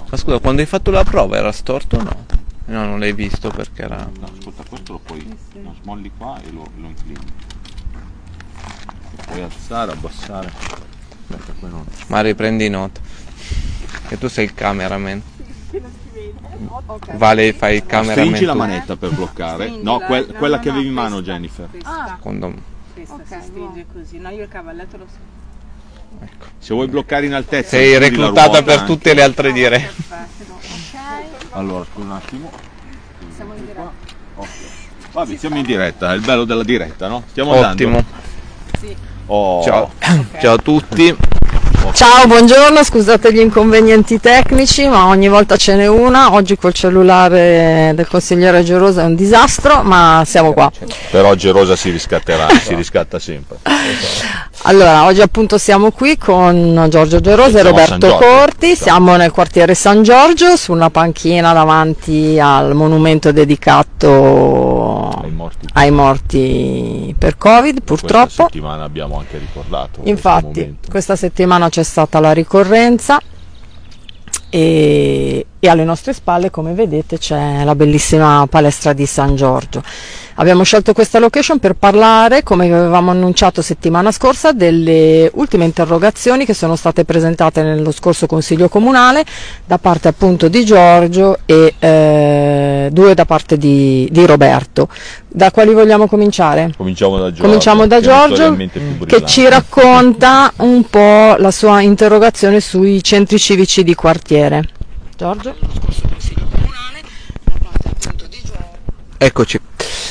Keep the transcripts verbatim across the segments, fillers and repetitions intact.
Ma scusa, quando hai fatto la prova era storto o no? No, non l'hai visto perché era... No, ascolta, questo lo puoi, lo smolli qua e lo, lo inclini. Lo puoi alzare, abbassare. Aspetta, poi non... Ma riprendi nota. Che tu sei il cameraman. Vale, fai il cameraman. Stringi la tu. manetta per bloccare. No, quel, quella che avevi in mano, Jennifer. Ah, Secondo me. questa okay, si stringe così. No, io il cavalletto lo so. Ecco. Se vuoi bloccare in altezza... Sei reclutata per anche. tutte le altre dirette. Perfetto, ok. Allora, scusa un attimo. Siamo in diretta. Okay. Vabbè, siamo in diretta, è il bello della diretta, no? Stiamo Ottimo. andando. Sì. Oh. Ciao. Okay. Ciao a tutti. Ciao, buongiorno, scusate gli inconvenienti tecnici, ma ogni volta ce n'è una. Oggi col cellulare del consigliere Gerosa è un disastro, ma siamo qua. Però Gerosa si riscatterà, si riscatta sempre. Allora, oggi appunto siamo qui con Giorgio Gerosa e Roberto Corti, siamo nel quartiere San Giorgio, su una panchina davanti al monumento dedicato ai morti, ai morti per Covid, purtroppo. Questa settimana abbiamo anche ricordato. Infatti, questa settimana c'è stata la ricorrenza e, e alle nostre spalle, come vedete, c'è la bellissima palestra di San Giorgio. Abbiamo scelto questa location per parlare, come avevamo annunciato settimana scorsa, delle ultime interrogazioni che sono state presentate nello scorso Consiglio Comunale da parte appunto di Giorgio e eh, due da parte di, di Roberto. Da quali vogliamo cominciare? Cominciamo da Giorgio, Cominciamo da Giorgio che ci racconta un po' la sua interrogazione sui centri civici di quartiere. Giorgio? Eccoci.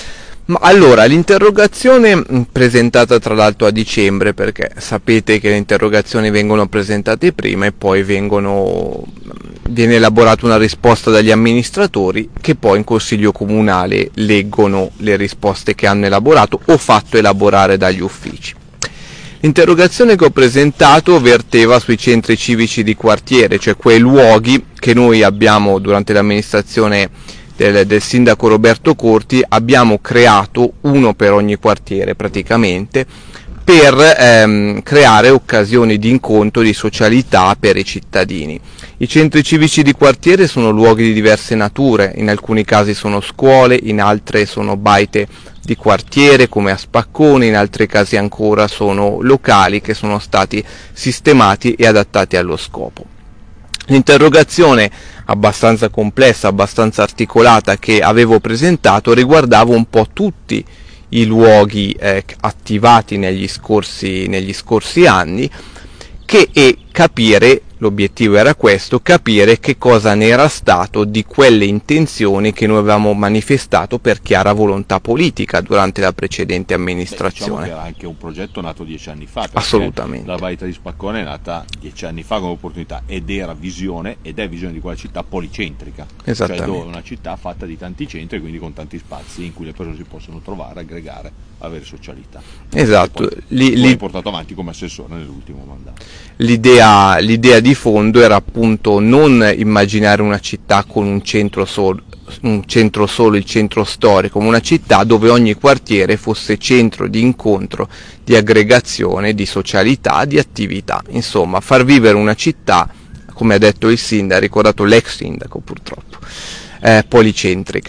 Ma allora, l'interrogazione presentata tra l'altro a dicembre, perché sapete che le interrogazioni vengono presentate prima e poi vengono, viene elaborata una risposta dagli amministratori che poi in Consiglio Comunale leggono le risposte che hanno elaborato o fatto elaborare dagli uffici. L'interrogazione che ho presentato verteva sui centri civici di quartiere, cioè quei luoghi che noi abbiamo durante l'amministrazione Del, del sindaco Roberto Corti, abbiamo creato uno per ogni quartiere praticamente per ehm, creare occasioni di incontro, di socialità per i cittadini. I centri civici di quartiere sono luoghi di diverse nature, in alcuni casi sono scuole, in altri sono baite di quartiere come a Spaccone, in altri casi ancora sono locali che sono stati sistemati e adattati allo scopo. L'interrogazione abbastanza complessa, abbastanza articolata che avevo presentato riguardava un po' tutti i luoghi eh, attivati negli scorsi, negli scorsi anni che, e capire, l'obiettivo era questo, capire che cosa ne era stato di quelle intenzioni che noi avevamo manifestato per chiara volontà politica durante la precedente amministrazione. Beh, diciamo che era anche un progetto nato dieci anni fa, assolutamente. La baita di Spaccone è nata dieci anni fa come opportunità ed era visione, ed è visione di quella città policentrica, cioè dove una città fatta di tanti centri, quindi con tanti spazi in cui le persone si possono trovare, aggregare, avere socialità. Esatto. Poi, li, poi li... portato avanti come assessore nell'ultimo mandato. L'idea, l'idea di fondo era appunto non immaginare una città con un centro solo, un centro solo, il centro storico, ma una città dove ogni quartiere fosse centro di incontro, di aggregazione, di socialità, di attività. Insomma, far vivere una città, come ha detto il sindaco, ha ricordato l'ex sindaco purtroppo, eh, policentrica.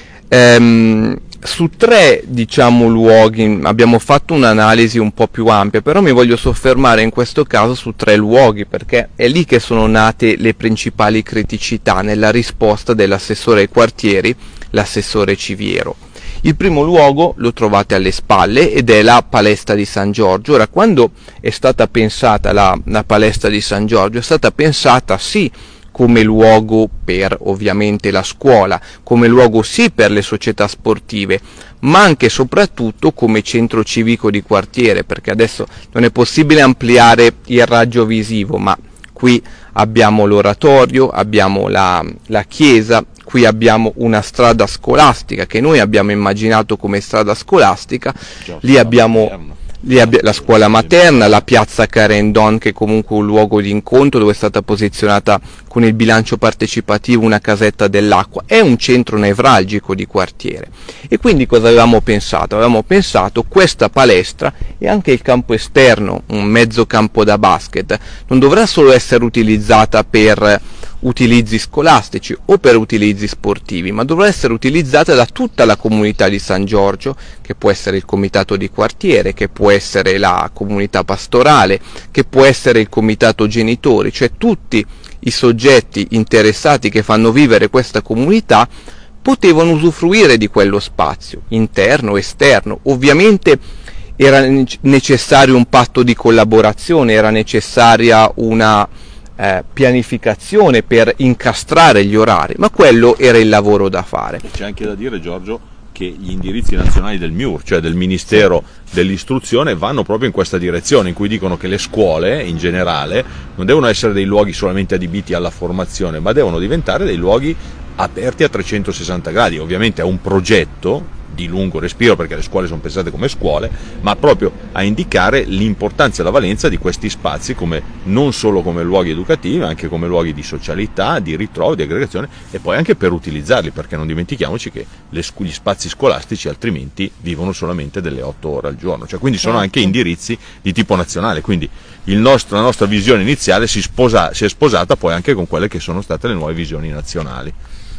Ehm, su tre, diciamo, luoghi abbiamo fatto un'analisi un po' più ampia, però mi voglio soffermare in questo caso su tre luoghi, perché è lì che sono nate le principali criticità nella risposta dell'assessore ai quartieri, l'assessore Civiero. Il primo luogo lo trovate alle spalle ed è la palestra di San Giorgio. Ora, quando è stata pensata la, la palestra di San Giorgio, è stata pensata sì come luogo per ovviamente la scuola, come luogo sì per le società sportive, ma anche e soprattutto come centro civico di quartiere, perché adesso non è possibile ampliare il raggio visivo, ma qui abbiamo l'oratorio, abbiamo la, la chiesa, qui abbiamo una strada scolastica che noi abbiamo immaginato come strada scolastica, lì abbiamo Lì abbia, la scuola materna, la piazza Carendon, che è comunque un luogo di incontro dove è stata posizionata con il bilancio partecipativo una casetta dell'acqua, è un centro nevralgico di quartiere. E quindi cosa avevamo pensato? Avevamo pensato questa palestra e anche il campo esterno, un mezzo campo da basket, non dovrà solo essere utilizzata per utilizzi scolastici o per utilizzi sportivi, ma dovrà essere utilizzata da tutta la comunità di San Giorgio, che può essere il comitato di quartiere, che può essere la comunità pastorale, che può essere il comitato genitori, cioè tutti i soggetti interessati che fanno vivere questa comunità potevano usufruire di quello spazio, interno, esterno. Ovviamente era necessario un patto di collaborazione, era necessaria una eh, pianificazione per incastrare gli orari, ma quello era il lavoro da fare. E c'è anche da dire, Giorgio, che gli indirizzi nazionali del M I U R, cioè del Ministero dell'Istruzione, vanno proprio in questa direzione, in cui dicono che le scuole in generale non devono essere dei luoghi solamente adibiti alla formazione, ma devono diventare dei luoghi aperti a trecentosessanta gradi. Ovviamente è un progetto di lungo respiro, perché le scuole sono pensate come scuole, ma proprio a indicare l'importanza e la valenza di questi spazi, come non solo come luoghi educativi, ma anche come luoghi di socialità, di ritrovo, di aggregazione, e poi anche per utilizzarli, perché non dimentichiamoci che le, gli spazi scolastici altrimenti vivono solamente delle otto ore al giorno, cioè, quindi sono anche indirizzi di tipo nazionale, quindi il nostro, la nostra visione iniziale si, sposa, si è sposata poi anche con quelle che sono state le nuove visioni nazionali.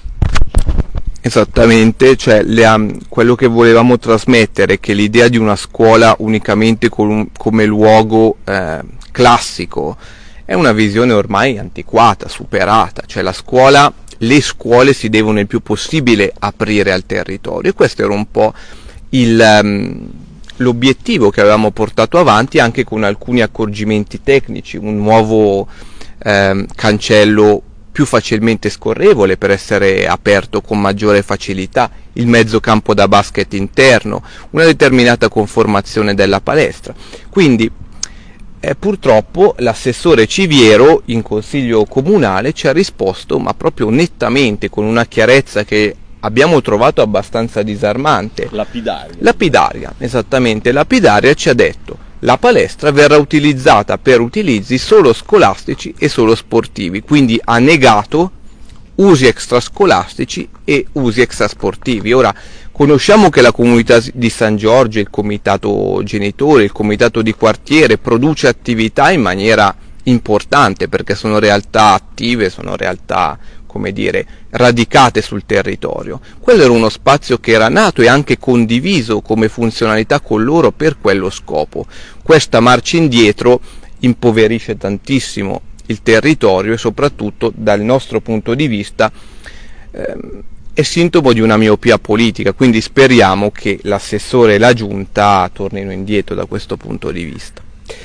Esattamente, cioè le, quello che volevamo trasmettere è che l'idea di una scuola unicamente con, come luogo eh, classico è una visione ormai antiquata, superata, cioè la scuola, le scuole si devono il più possibile aprire al territorio, e questo era un po' il, um, l'obiettivo che avevamo portato avanti, anche con alcuni accorgimenti tecnici, un nuovo um, cancello più facilmente scorrevole per essere aperto con maggiore facilità, il mezzo campo da basket interno, una determinata conformazione della palestra. Quindi eh, purtroppo l'assessore Civiero in consiglio comunale ci ha risposto, ma proprio nettamente, con una chiarezza che abbiamo trovato abbastanza disarmante. Lapidaria. Lapidaria, esattamente, lapidaria, ci ha detto: la palestra verrà utilizzata per utilizzi solo scolastici e solo sportivi, quindi ha negato usi extrascolastici e usi extrasportivi. Ora, conosciamo che la comunità di San Giorgio, il comitato genitore, il comitato di quartiere produce attività in maniera importante, perché sono realtà attive, sono realtà, come dire, radicate sul territorio. Quello era uno spazio che era nato e anche condiviso come funzionalità con loro per quello scopo. Questa marcia indietro impoverisce tantissimo il territorio e soprattutto, dal nostro punto di vista, ehm, è sintomo di una miopia politica, quindi speriamo che l'assessore e la giunta tornino indietro da questo punto di vista.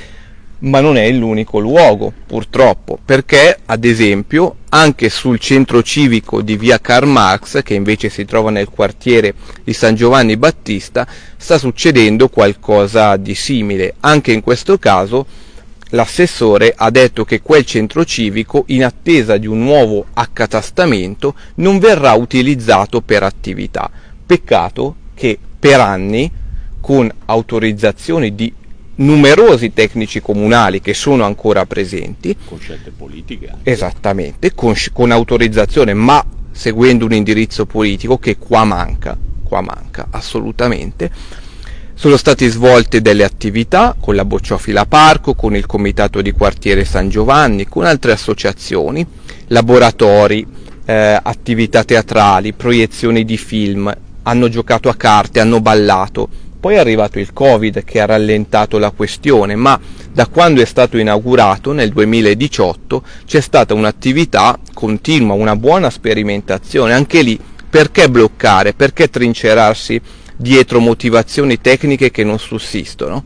Ma non è l'unico luogo, purtroppo, perché ad esempio anche sul centro civico di via Karl Marx, che invece si trova nel quartiere di San Giovanni Battista, sta succedendo qualcosa di simile. Anche in questo caso l'assessore ha detto che quel centro civico, in attesa di un nuovo accatastamento, non verrà utilizzato per attività. Peccato che per anni, con autorizzazioni di numerosi tecnici comunali che sono ancora presenti, con scelte politiche anche. Esattamente, con, con autorizzazione, ma seguendo un indirizzo politico che qua manca, qua manca assolutamente. Sono state svolte delle attività con la Bocciofila Parco, con il comitato di quartiere San Giovanni, con altre associazioni, laboratori, eh, attività teatrali, proiezioni di film, hanno giocato a carte, hanno ballato. Poi è arrivato il Covid che ha rallentato la questione, ma da quando è stato inaugurato nel duemiladiciotto c'è stata un'attività continua, una buona sperimentazione. Anche lì, perché bloccare, perché trincerarsi dietro motivazioni tecniche che non sussistono?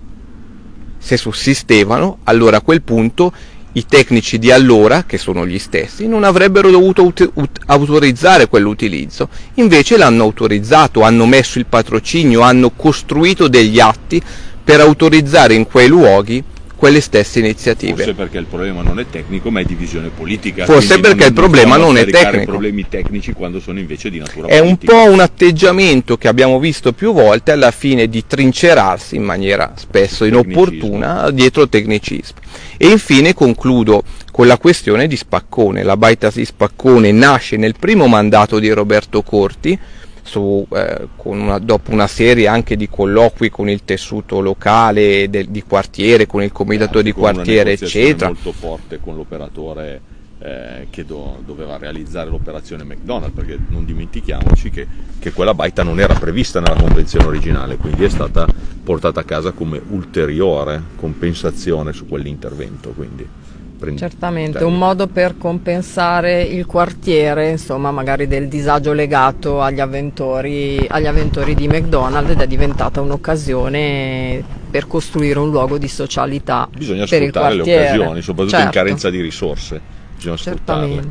Se sussistevano, allora a quel punto i tecnici di allora, che sono gli stessi, non avrebbero dovuto ut- ut- autorizzare quell'utilizzo. Invece l'hanno autorizzato, hanno messo il patrocinio, hanno costruito degli atti per autorizzare in quei luoghi quelle stesse iniziative. Forse perché il problema non è tecnico, ma è di visione politica. Forse perché il problema non è tecnico. Problemi tecnici quando sono invece di natura è politica. È un po' un atteggiamento che abbiamo visto più volte alla fine di trincerarsi in maniera spesso inopportuna dietro tecnicismo. E infine concludo con la questione di Spaccone. La Baita di Spaccone nasce nel primo mandato di Roberto Corti, Su, eh, con una, dopo una serie anche di colloqui con il tessuto locale del, di quartiere, con il comitato eh, di quartiere, eccetera. Molto forte con l'operatore eh, che do, doveva realizzare l'operazione McDonald's, perché non dimentichiamoci che, che quella baita non era prevista nella convenzione originale, quindi è stata portata a casa come ulteriore compensazione su quell'intervento. Quindi certamente un modo per compensare il quartiere, insomma, magari del disagio legato agli avventori, agli avventori di McDonald's, ed è diventata un'occasione per costruire un luogo di socialità. Bisogna per sfruttare il le quartiere. occasioni, soprattutto certo. in carenza di risorse, bisogna sfruttarle. Certamente.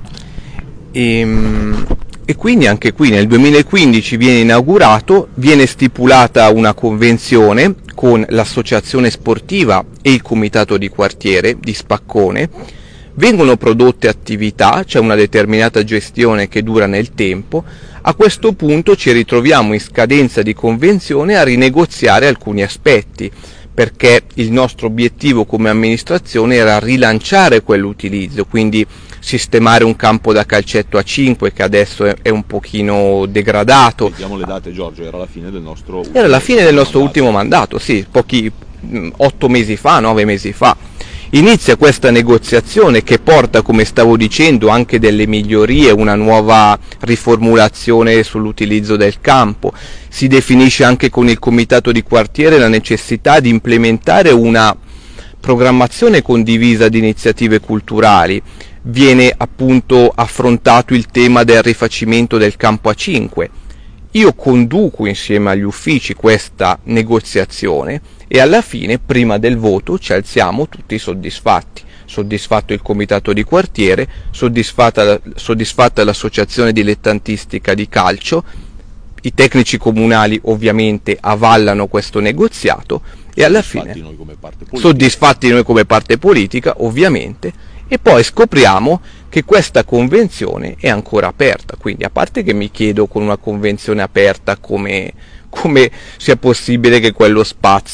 E, e quindi anche qui nel duemilaquindici viene inaugurato, viene stipulata una convenzione con l'associazione sportiva e il comitato di quartiere di Spaccone, vengono prodotte attività, c'è una determinata gestione che dura nel tempo. A questo punto ci ritroviamo in scadenza di convenzione a rinegoziare alcuni aspetti, perché il nostro obiettivo come amministrazione era rilanciare quell'utilizzo, quindi sistemare un campo da calcetto a cinque che adesso è, è un pochino degradato. Vediamo le date, Giorgio, era la fine del nostro era la fine del nostro mandato. ultimo mandato, sì, pochi otto mesi fa, nove mesi fa. Inizia questa negoziazione che porta, come stavo dicendo, anche delle migliorie, una nuova riformulazione sull'utilizzo del campo. Si definisce anche con il comitato di quartiere la necessità di implementare una programmazione condivisa di iniziative culturali. Viene appunto affrontato il tema del rifacimento del campo a cinque. Io conduco insieme agli uffici questa negoziazione e alla fine, prima del voto, ci alziamo tutti soddisfatti. Soddisfatto il comitato di quartiere, soddisfatta, soddisfatta l'associazione dilettantistica di calcio, i tecnici comunali ovviamente avvallano questo negoziato e alla fine noi come parte politica. soddisfatti noi come parte politica ovviamente, e poi scopriamo che questa convenzione è ancora aperta. Quindi, a parte che mi chiedo, con una convenzione aperta, come, come sia possibile che quello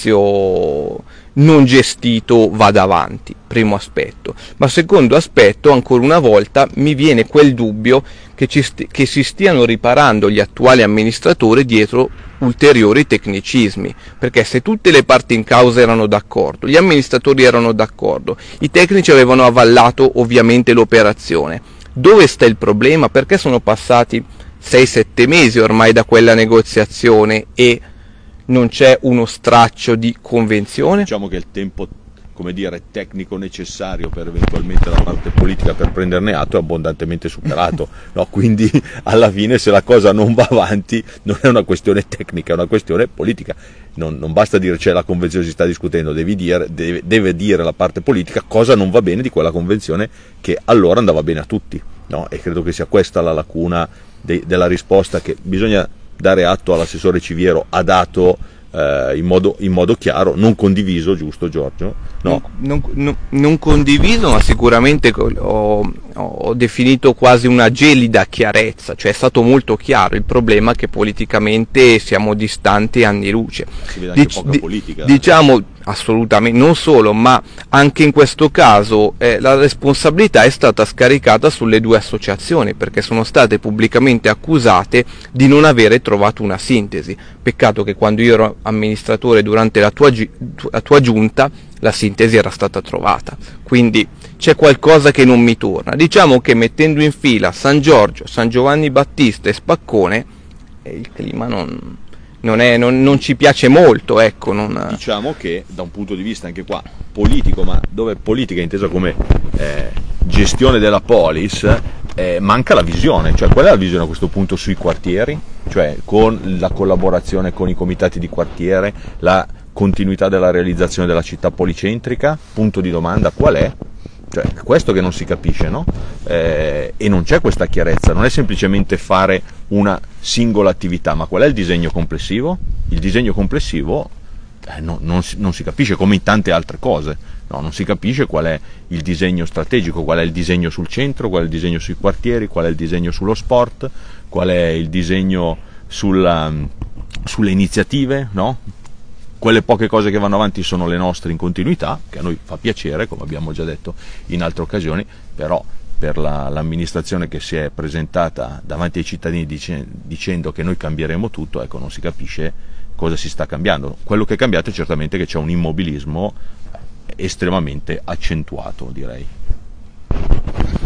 spazio non gestito vada avanti, primo aspetto. Ma secondo aspetto, ancora una volta mi viene quel dubbio che, ci sti- che si stiano riparando gli attuali amministratori dietro ulteriori tecnicismi, perché se tutte le parti in causa erano d'accordo, gli amministratori erano d'accordo, i tecnici avevano avallato ovviamente l'operazione, dove sta il problema? Perché sono passati sei sette mesi ormai da quella negoziazione e non c'è uno straccio di convenzione? Diciamo che il tempo, come dire, tecnico necessario per eventualmente la parte politica per prenderne atto è abbondantemente superato, no? Quindi alla fine, se la cosa non va avanti, non è una questione tecnica, è una questione politica. Non, non basta dire c'è la convenzione, si sta discutendo, devi dire, deve, deve dire la parte politica cosa non va bene di quella convenzione che allora andava bene a tutti, no? E credo che sia questa la lacuna de, della risposta che bisogna dare atto all'assessore Civiero ha dato eh, in, modo, in modo chiaro, non condiviso, giusto Giorgio? No. Non, non, non condiviso, ma sicuramente ho, ho definito quasi una gelida chiarezza, cioè è stato molto chiaro. Il problema è che politicamente siamo distanti anni luce. Si vede anche Dic- poca politica. Diciamo assolutamente, non solo, ma anche in questo caso eh, la responsabilità è stata scaricata sulle due associazioni, perché sono state pubblicamente accusate di non avere trovato una sintesi. Peccato che quando io ero amministratore durante la tua, gi- la tua giunta la sintesi era stata trovata, quindi c'è qualcosa che non mi torna. Diciamo che mettendo in fila San Giorgio, San Giovanni Battista e Spaccone eh, il clima non, non, è, non, non ci piace molto, ecco. Non... Diciamo che da un punto di vista anche qua politico, ma dove politica è intesa come eh, gestione della polis, eh, manca la visione. Cioè, qual è la visione a questo punto sui quartieri? Cioè, con la collaborazione con i comitati di quartiere, la continuità della realizzazione della città policentrica? Punto di domanda, qual è? Cioè, è questo che non si capisce, no? Eh, e non c'è questa chiarezza, non è semplicemente fare una singola attività, ma qual è il disegno complessivo? Il disegno complessivo eh, no, non, si, non si capisce, come in tante altre cose, no? Non si capisce qual è il disegno strategico, qual è il disegno sul centro, qual è il disegno sui quartieri, qual è il disegno sullo sport, qual è il disegno sulla, sulle iniziative, no? Quelle poche cose che vanno avanti sono le nostre in continuità, che a noi fa piacere, come abbiamo già detto in altre occasioni, però per la, l'amministrazione che si è presentata davanti ai cittadini dice, dicendo che noi cambieremo tutto, ecco, non si capisce cosa si sta cambiando. Quello che è cambiato è certamente che c'è un immobilismo estremamente accentuato, direi.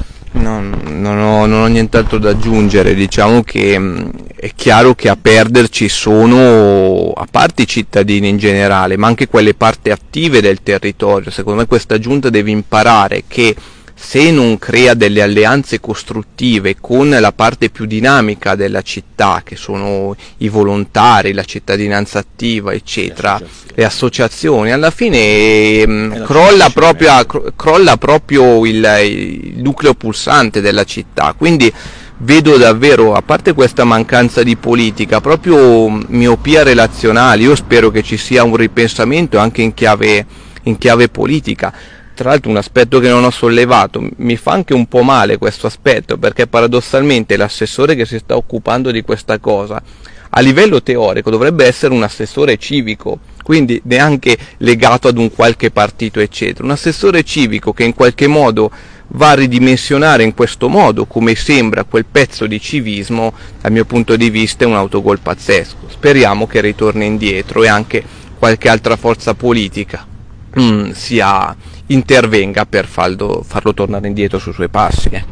No, non ho, non ho nient'altro da aggiungere, diciamo che mh, è chiaro che a perderci sono, a parte i cittadini in generale, ma anche quelle parti attive del territorio. Secondo me questa giunta deve imparare che se non crea delle alleanze costruttive con la parte più dinamica della città, che sono i volontari, la cittadinanza attiva, eccetera, le associazioni, le associazioni alla fine mh, crolla, proprio, cro- crolla proprio il, il nucleo pulsante della città. Quindi vedo davvero, a parte questa mancanza di politica, proprio miopia relazionale. Io spero che ci sia un ripensamento anche in chiave, in chiave politica. Tra l'altro un aspetto che non ho sollevato, mi fa anche un po' male questo aspetto, perché paradossalmente l'assessore che si sta occupando di questa cosa a livello teorico dovrebbe essere un assessore civico, quindi neanche legato ad un qualche partito eccetera, un assessore civico che in qualche modo va a ridimensionare in questo modo, come sembra, quel pezzo di civismo. Dal mio punto di vista è un autogol pazzesco. Speriamo che ritorni indietro e anche qualche altra forza politica mm, sia intervenga per farlo, farlo tornare indietro sui suoi passi. Eh.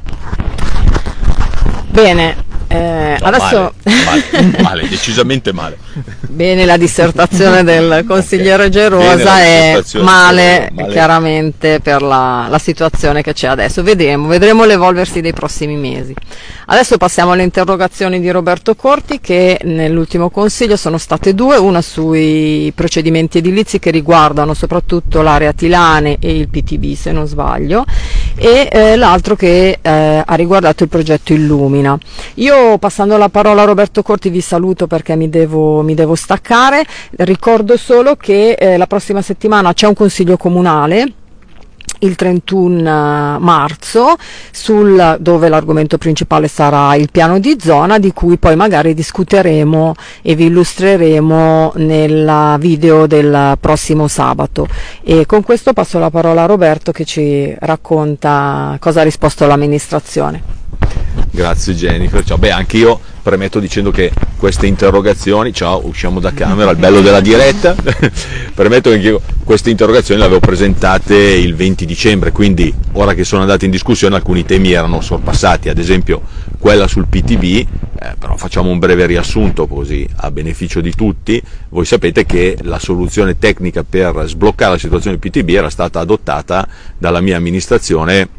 Bene, eh, no, adesso male, male, male, decisamente male. Bene, la dissertazione del consigliere okay. Gerosa è male, male chiaramente per la, la situazione che c'è adesso. Vedremo, vedremo l'evolversi dei prossimi mesi. Adesso passiamo alle interrogazioni di Roberto Corti, che nell'ultimo consiglio sono state due, una sui procedimenti edilizi che riguardano soprattutto l'area Tilane e il P T B, se non sbaglio, e eh, l'altro che eh, ha riguardato il progetto Illumina. Io, passando la parola a Roberto Corti, vi saluto perché mi devo, mi devo staccare. Ricordo solo che eh, la prossima settimana c'è un consiglio comunale, il trentuno marzo, sul, dove l'argomento principale sarà il piano di zona, di cui poi magari discuteremo e vi illustreremo nel video del prossimo sabato. E con questo passo la parola a Roberto, che ci racconta cosa ha risposto l'amministrazione. Grazie Jennifer. Ciao. Beh, anche io premetto dicendo che queste interrogazioni, ciao, usciamo da camera, il bello della diretta, premetto che io queste interrogazioni le avevo presentate il venti dicembre, quindi ora che sono andate in discussione alcuni temi erano sorpassati, ad esempio quella sul P T B, eh, però facciamo un breve riassunto così a beneficio di tutti. Voi sapete che la soluzione tecnica per sbloccare la situazione del P T B era stata adottata dalla mia amministrazione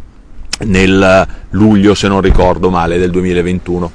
nel luglio, se non ricordo male, del duemilaventuno.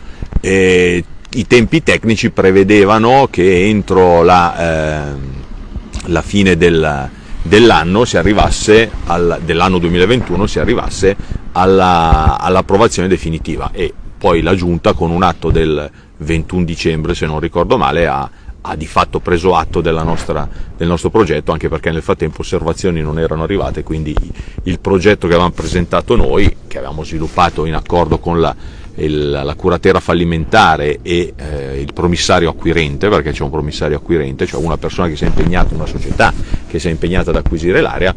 E i tempi tecnici prevedevano che entro la, eh, la fine del, dell'anno si arrivasse al, dell'anno duemilaventuno si arrivasse alla, all'approvazione definitiva, e poi la Giunta con un atto del ventuno dicembre, se non ricordo male, ha ha di fatto preso atto della nostra, del nostro progetto, anche perché nel frattempo osservazioni non erano arrivate, quindi il progetto che avevamo presentato noi, che avevamo sviluppato in accordo con la, il, la curatela fallimentare e eh, il promissario acquirente, perché c'è un promissario acquirente, cioè una persona che si è impegnata, una società che si è impegnata ad acquisire l'area,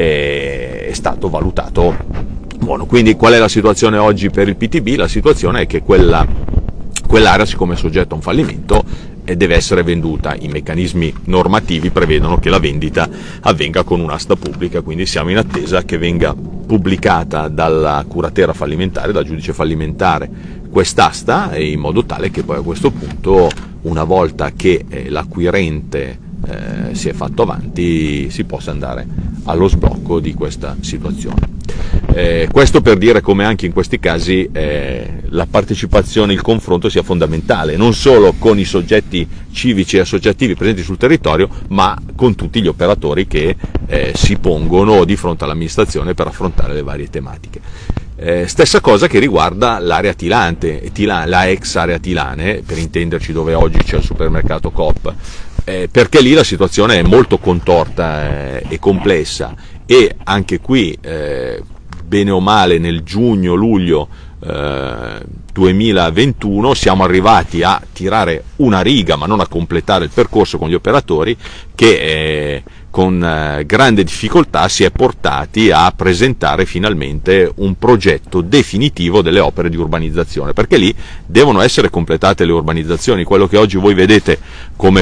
è, è stato valutato buono. Quindi qual è la situazione oggi per il P T B? La situazione è che quella, quell'area, siccome è soggetta a un fallimento, e deve essere venduta. I meccanismi normativi prevedono che la vendita avvenga con un'asta pubblica, quindi siamo in attesa che venga pubblicata dalla curatela fallimentare, dal giudice fallimentare, quest'asta, in modo tale che poi a questo punto, una volta che eh, l'acquirente eh, si è fatto avanti, si possa andare allo sblocco di questa situazione. Eh, questo per dire come anche in questi casi eh, la partecipazione, il confronto sia fondamentale, non solo con i soggetti civici e associativi presenti sul territorio, ma con tutti gli operatori che eh, si pongono di fronte all'amministrazione per affrontare le varie tematiche. Eh, stessa cosa che riguarda l'area Tilante, Tila, la ex area Tilane, per intenderci, dove oggi c'è il supermercato Coop, eh, perché lì la situazione è molto contorta eh, e complessa, e anche qui eh, bene o male nel giugno-luglio eh, duemilaventuno siamo arrivati a tirare una riga, ma non a completare il percorso con gli operatori, che eh, con eh, grande difficoltà si è portati a presentare finalmente un progetto definitivo delle opere di urbanizzazione, perché lì devono essere completate le urbanizzazioni. Quello che oggi voi vedete come quel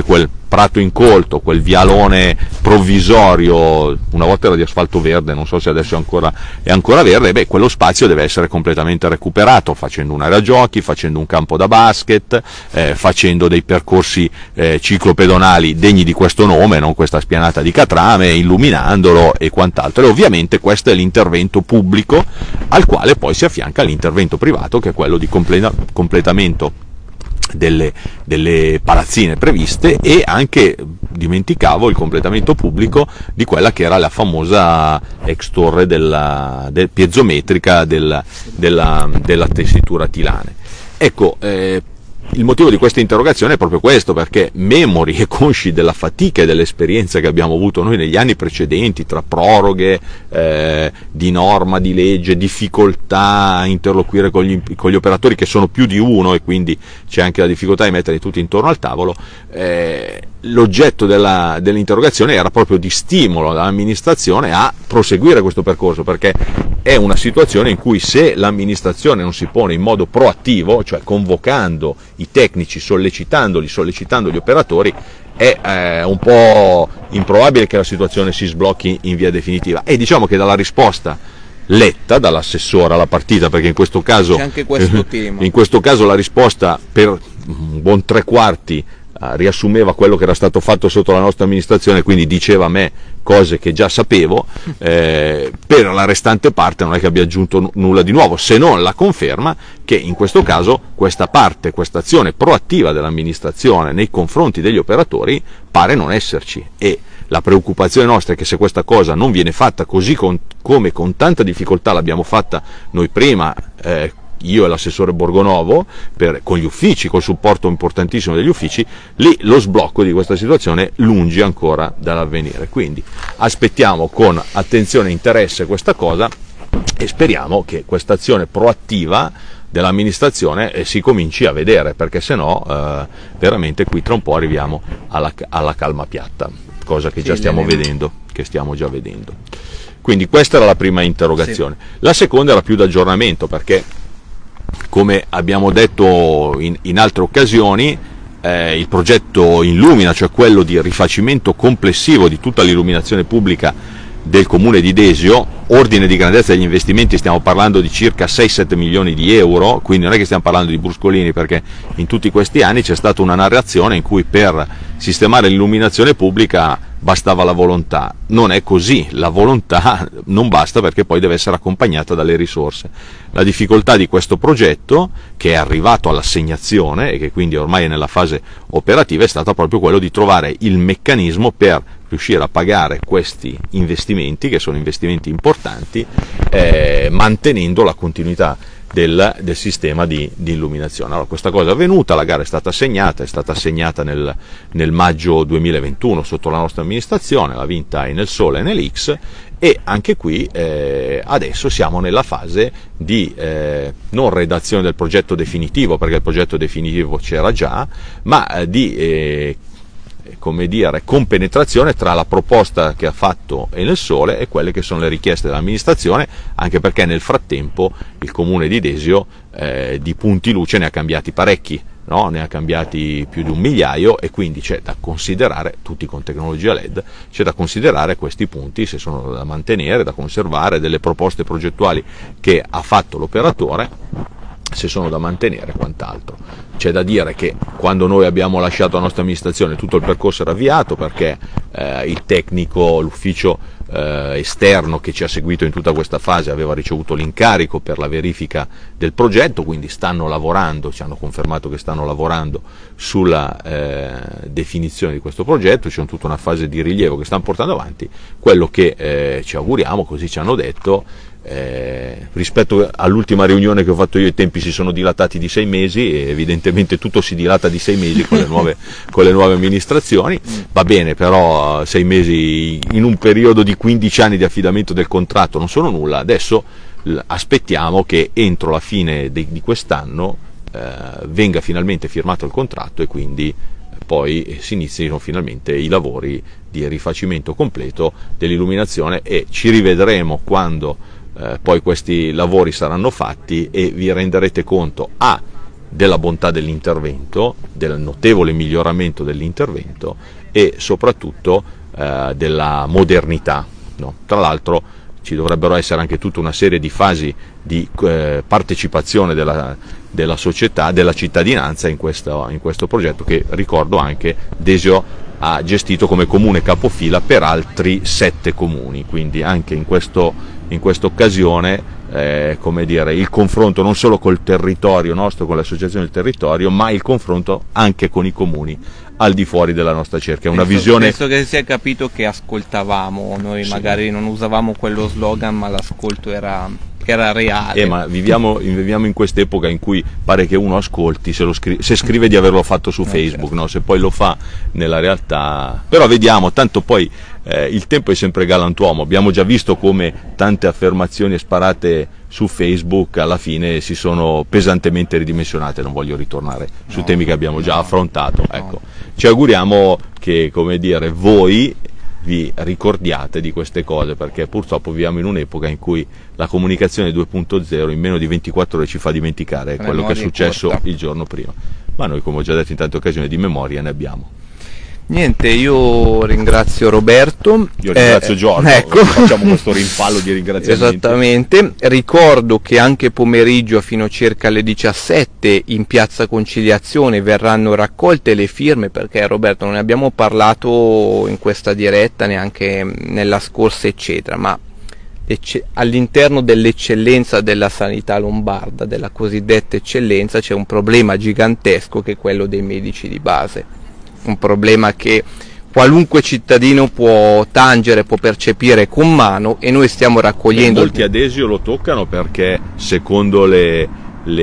prato incolto, quel vialone provvisorio, una volta era di asfalto verde, non so se adesso è ancora, è ancora verde, beh, quello spazio deve essere completamente recuperato, facendo un'area giochi, facendo un campo da basket, eh, facendo dei percorsi eh, ciclopedonali degni di questo nome, non questa spianata di catrame, illuminandolo e quant'altro. E ovviamente questo è l'intervento pubblico al quale poi si affianca l'intervento privato, che è quello di completa, completamento Delle, delle palazzine previste, e anche, dimenticavo, il completamento pubblico di quella che era la famosa ex torre della, del, piezometrica della, della, della tessitura Tilane. Ecco, eh, il motivo di questa interrogazione è proprio questo, perché memori e consci della fatica e dell'esperienza che abbiamo avuto noi negli anni precedenti, tra proroghe eh, di norma, di legge, difficoltà a interloquire con gli, con gli operatori, che sono più di uno, e quindi c'è anche la difficoltà di metterli tutti intorno al tavolo, eh, l'oggetto della, dell'interrogazione era proprio di stimolo all'amministrazione a proseguire questo percorso, perché è una situazione in cui, se l'amministrazione non si pone in modo proattivo, cioè convocando i tecnici, sollecitandoli, sollecitando gli operatori, è eh, un po' improbabile che la situazione si sblocchi in via definitiva. E diciamo che dalla risposta letta dall'assessore alla partita, perché in questo caso, c'è anche questo tema. in questo caso la risposta per un buon tre quarti riassumeva quello che era stato fatto sotto la nostra amministrazione, quindi diceva a me cose che già sapevo, eh, per la restante parte non è che abbia aggiunto n- nulla di nuovo, se non la conferma che in questo caso questa parte, questa azione proattiva dell'amministrazione nei confronti degli operatori pare non esserci, e la preoccupazione nostra è che, se questa cosa non viene fatta così con, come con tanta difficoltà l'abbiamo fatta noi prima, eh, io e l'assessore Borgonovo, per, con gli uffici, col supporto importantissimo degli uffici, lì lo sblocco di questa situazione lungi ancora dall'avvenire. Quindi aspettiamo con attenzione e interesse questa cosa, e speriamo che questa azione proattiva dell'amministrazione eh, si cominci a vedere, perché se no eh, veramente qui tra un po' arriviamo alla, alla calma piatta, cosa che già stiamo vedendo, che stiamo già vedendo. Quindi questa era la prima interrogazione. Sì. La seconda era più d'aggiornamento, perché, come abbiamo detto in, in altre occasioni, eh, il progetto Illumina, cioè quello di rifacimento complessivo di tutta l'illuminazione pubblica del comune di Desio, ordine di grandezza degli investimenti, stiamo parlando di circa sei sette milioni di euro, quindi non è che stiamo parlando di bruscolini, perché in tutti questi anni c'è stata una narrazione in cui per sistemare l'illuminazione pubblica bastava la volontà. Non è così, la volontà non basta, perché poi deve essere accompagnata dalle risorse. La difficoltà di questo progetto, che è arrivato all'assegnazione e che quindi ormai è nella fase operativa, è stata proprio quello di trovare il meccanismo per riuscire a pagare questi investimenti, che sono investimenti importanti, eh, mantenendo la continuità del, del sistema di, di illuminazione. Allora, questa cosa è avvenuta, la gara è stata assegnata, è stata assegnata nel, nel maggio duemilaventuno sotto la nostra amministrazione, l'ha vinta Enel Sole e Enel X, e anche qui eh, adesso siamo nella fase di eh, non redazione del progetto definitivo, perché il progetto definitivo c'era già, ma eh, di eh, come dire, compenetrazione tra la proposta che ha fatto Enel Sole e quelle che sono le richieste dell'amministrazione, anche perché nel frattempo il comune di Desio eh, di punti luce ne ha cambiati parecchi, no? Ne ha cambiati più di un migliaio, e quindi c'è da considerare, tutti con tecnologia L E D, c'è da considerare questi punti, se sono da mantenere, da conservare, delle proposte progettuali che ha fatto l'operatore, se sono da mantenere e quant'altro. C'è da dire che quando noi abbiamo lasciato la nostra amministrazione tutto il percorso era avviato, perché eh, il tecnico, l'ufficio eh, esterno che ci ha seguito in tutta questa fase aveva ricevuto l'incarico per la verifica del progetto, quindi stanno lavorando, ci hanno confermato che stanno lavorando sulla eh, definizione di questo progetto, c'è tutta una fase di rilievo che stanno portando avanti. Quello che eh, ci auguriamo, così ci hanno detto, Eh, rispetto all'ultima riunione che ho fatto io, i tempi si sono dilatati di sei mesi, e evidentemente tutto si dilata di sei mesi con le nuove, con le nuove amministrazioni. Va bene, però sei mesi in un periodo di quindici anni di affidamento del contratto non sono nulla. Adesso aspettiamo che entro la fine di, di quest'anno eh, venga finalmente firmato il contratto, e quindi poi si inizino finalmente i lavori di rifacimento completo dell'illuminazione, e ci rivedremo quando Eh, poi questi lavori saranno fatti, e vi renderete conto A, della bontà dell'intervento, del notevole miglioramento dell'intervento e soprattutto eh, della modernità, no? Tra l'altro ci dovrebbero essere anche tutta una serie di fasi di eh, partecipazione della, della società, della cittadinanza in questo, in questo progetto, che ricordo anche Desio ha gestito come comune capofila per altri sette comuni, quindi anche in questo in questa occasione eh, come dire, il confronto non solo col territorio nostro, con le associazioni del territorio, ma il confronto anche con i comuni al di fuori della nostra cerchia. Una penso, visione. Penso che si è capito che ascoltavamo, noi sì. Magari non usavamo quello slogan, ma l'ascolto era, era reale. Eh, ma viviamo, viviamo in quest'epoca in cui pare che uno ascolti se, lo scri- se scrive di averlo fatto su no, Facebook, certo. No? Se poi lo fa nella realtà. Però vediamo, tanto poi eh, il tempo è sempre galantuomo, abbiamo già visto come tante affermazioni sparate su Facebook alla fine si sono pesantemente ridimensionate, non voglio ritornare no, su temi che abbiamo già no, affrontato, no. Ecco. Ci auguriamo che, come dire, voi vi ricordiate di queste cose, perché purtroppo viviamo in un'epoca in cui la comunicazione due punto zero in meno di ventiquattro ore ci fa dimenticare quello che è successo corta. Il giorno prima, ma noi, come ho già detto in tante occasioni, di memoria ne abbiamo. Niente, io ringrazio Roberto. Io ringrazio eh, Giorgio, ecco. Facciamo questo rimpallo di ringraziamenti. Esattamente, ricordo che anche pomeriggio fino circa alle diciassette in Piazza Conciliazione verranno raccolte le firme, perché Roberto non ne abbiamo parlato in questa diretta, neanche nella scorsa eccetera, ma all'interno dell'eccellenza della sanità lombarda, della cosiddetta eccellenza, c'è un problema gigantesco che è quello dei medici di base. Un problema che qualunque cittadino può tangere, può percepire con mano, e noi stiamo raccogliendo. Beh, molti ad Desio lo toccano perché secondo le,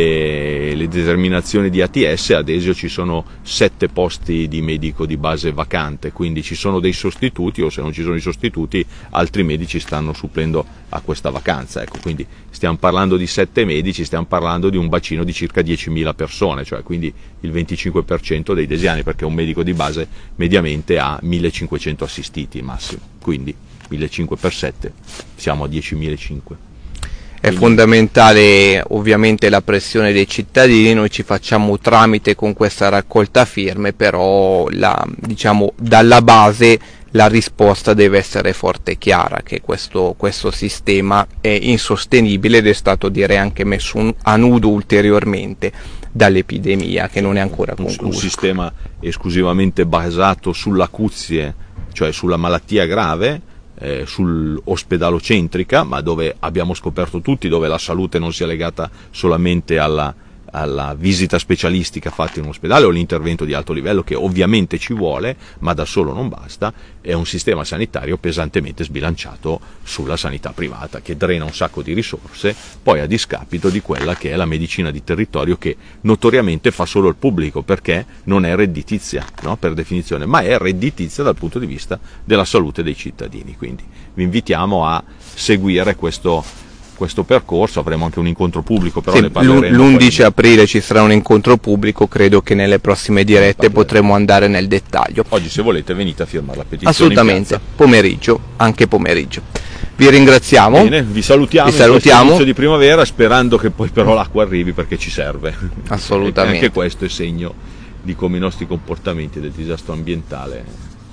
le, le determinazioni di A T S ad Desio ci sono sette posti di medico di base vacante, quindi ci sono dei sostituti, o se non ci sono i sostituti altri medici stanno supplendo a questa vacanza, ecco, quindi stiamo parlando di sette medici, stiamo parlando di un bacino di circa diecimila persone, cioè quindi il venticinque per cento dei desiani, perché un medico di base mediamente ha millecinquecento assistiti massimo, quindi millecinquecento per sette siamo a diecimilacinquecento. È fondamentale ovviamente la pressione dei cittadini, noi ci facciamo tramite con questa raccolta firme, però la, diciamo, dalla base la risposta deve essere forte e chiara, che questo, questo sistema è insostenibile ed è stato, direi, anche messo un, a nudo ulteriormente dall'epidemia, che non è ancora conclusa. Un, un sistema esclusivamente basato sull'acuzie, cioè sulla malattia grave, Eh, sull'ospedalocentrica, ma dove abbiamo scoperto tutti dove la salute non sia legata solamente alla, alla visita specialistica fatta in un ospedale o l'intervento di alto livello, che ovviamente ci vuole, ma da solo non basta. È un sistema sanitario pesantemente sbilanciato sulla sanità privata, che drena un sacco di risorse, poi a discapito di quella che è la medicina di territorio, che notoriamente fa solo il pubblico, perché non è redditizia, no? Per definizione, ma è redditizia dal punto di vista della salute dei cittadini. Quindi vi invitiamo a seguire questo questo percorso, avremo anche un incontro pubblico, però sì, ne parleremo. L'undici aprile ci sarà un incontro pubblico, credo che nelle prossime dirette potremo andare nel dettaglio. Oggi, se volete, venite a firmare la petizione. Assolutamente, pomeriggio, anche pomeriggio. Vi ringraziamo. Bene, vi salutiamo, vi salutiamo. In inizio di primavera, sperando che poi però l'acqua arrivi, perché ci serve. Assolutamente. E anche questo è segno di come i nostri comportamenti del disastro ambientale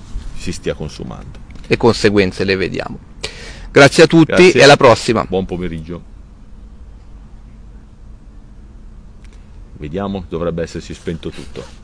si stia consumando. Le conseguenze le vediamo. Grazie a tutti. Grazie. E alla prossima. Buon pomeriggio. Vediamo, dovrebbe essersi spento tutto.